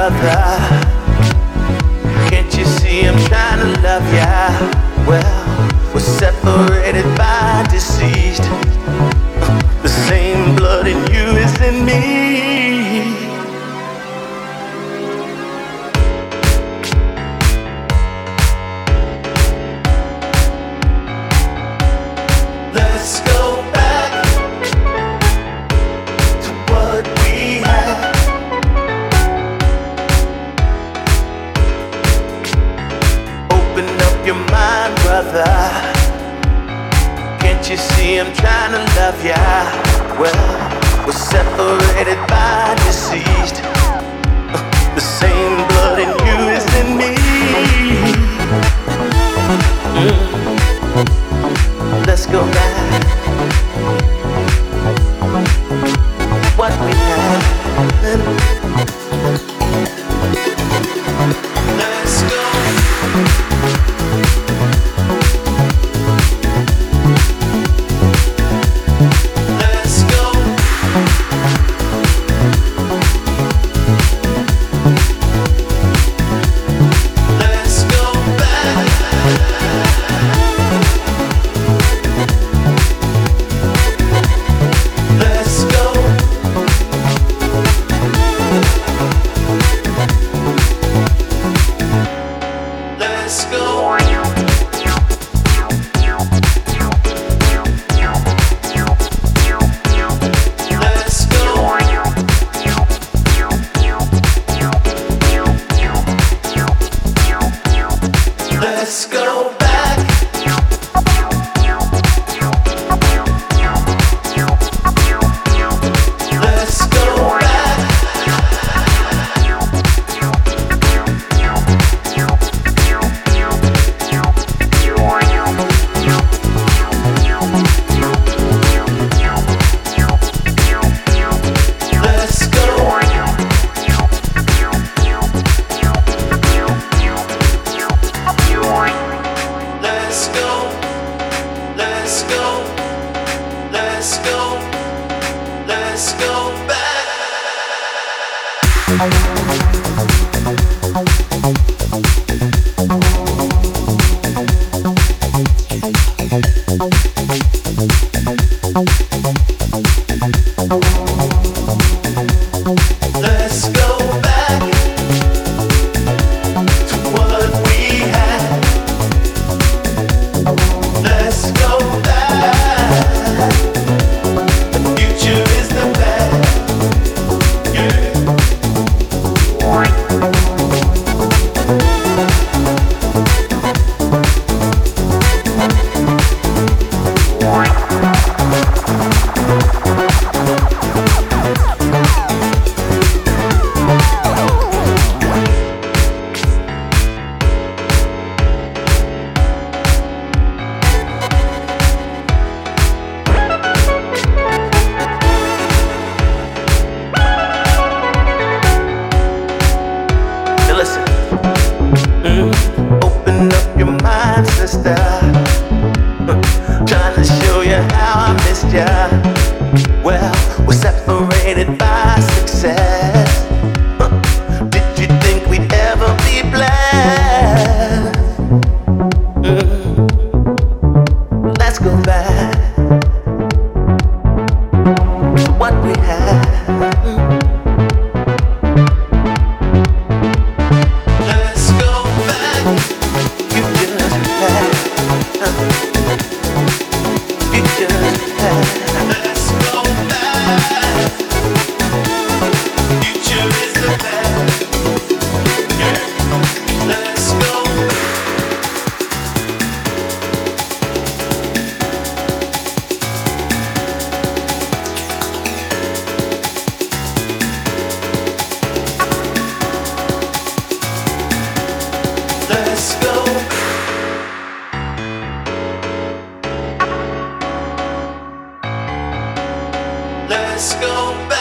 brother. Can't you see I'm trying to love ya? Well, we're separated by deceased. The same blood in you is in me. Let's go back to what we had. Open up your mind, brother. Can't you see I'm trying to love ya? Well, we're separated by deceased. The same blood in you is in me. Let's go back. What we had. Let's go. Let's go back. Let's go back. Let's go. Let's go, let's go, let's go, let's go back. Let's go back to what we had. Let's go back. The future is the best. Yeah. Listen, open up your mind, sister. Trying to show you how I missed ya. Well, we're separated by success. Did you think we'd ever be blessed? Let's go back to what we had. Let's go. Let's go back.